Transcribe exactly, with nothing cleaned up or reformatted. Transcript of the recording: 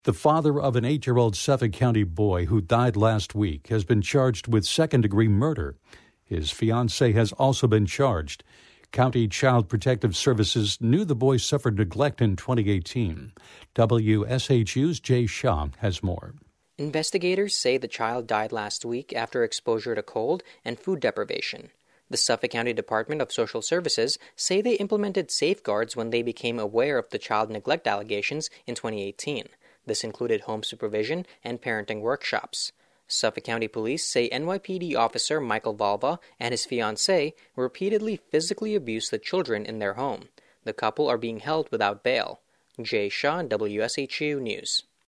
The father of an eight-year-old Suffolk County boy who died last week has been charged with second-degree murder. His fiancée has also been charged. County Child Protective Services knew the boy suffered neglect in twenty eighteen. W S H U's Jay Shaw has more. Investigators say the child died last week after exposure to cold and food deprivation. The Suffolk County Department of Social Services say they implemented safeguards when they became aware of the child neglect allegations in twenty eighteen. This included home supervision and parenting workshops. Suffolk County Police say N Y P D officer Michael Valva and his fiancée repeatedly physically abused the children in their home. The couple are being held without bail. Jay Shaw, W S H U News.